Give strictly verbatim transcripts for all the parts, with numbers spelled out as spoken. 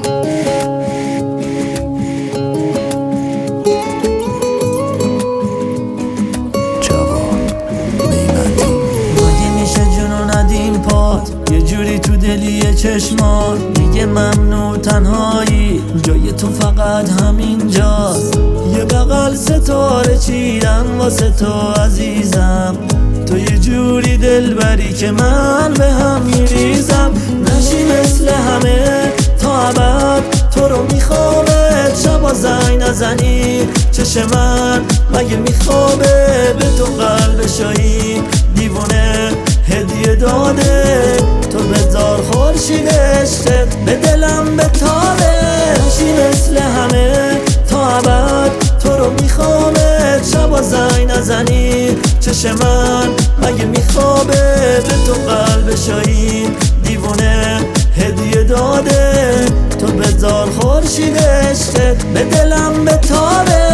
یه جوری تو دلی چشمات میگه ممنوع تنهایی، جای تو فقط همینجاست. یه بغل ستاره چیدم واسه تو عزیزم، تو یه جوری دلبری که من به هم میریزم. نشی مثل همه تا ابد، تو رو میخوامه شبا زنگ نزنی چشم من مگه میخوابه به تو قلب شایی دیوونه هدیه داده. تو بذار خورشید عشقت به دلم بتابه. نشی مثل همه تا ابد، تو رو میخوامه شبا زنگ نزنی چشم من مگه میخوابه به تو قلب شایی دیوونه هدیه داده. تو بذار خورشید عشقت به دلم بتابه.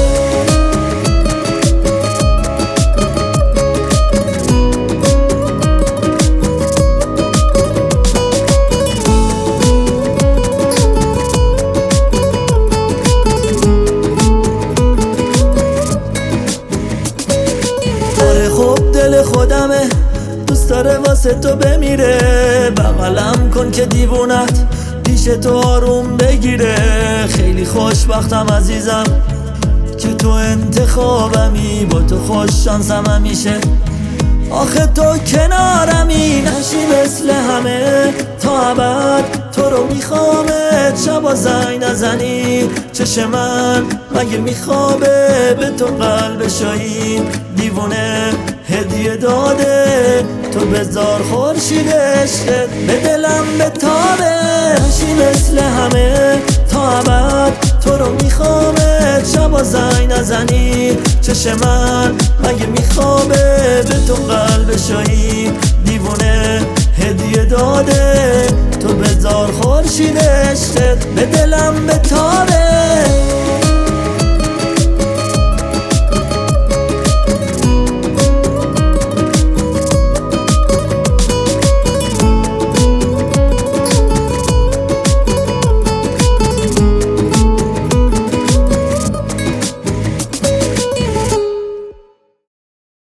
دل خودمه دوست داره واسه تو بمیره، بغلم کن که دیوونت پیش تو آروم بگیره. خیلی خوشبختم عزیزم که تو انتخابمی، با تو خوش شانسم همیشه آخه تو کنارمی. نشی مثل همه تا ابد، تو رو میخوامه شبا زنگ نزنی چشم من مگه میخوابه به تو قلب شایی دیوونه هدیه داده. تو بذار خورشید عشقت به دلم بتابه. نشی مثل همه تا ابد، تو رو میخوامه شبا زنگ نزنی چشم من مگه میخوابه به تو قلب شایی دیوونه هدیه داده. تو بذار خورشید عشقت به دلم بتابه.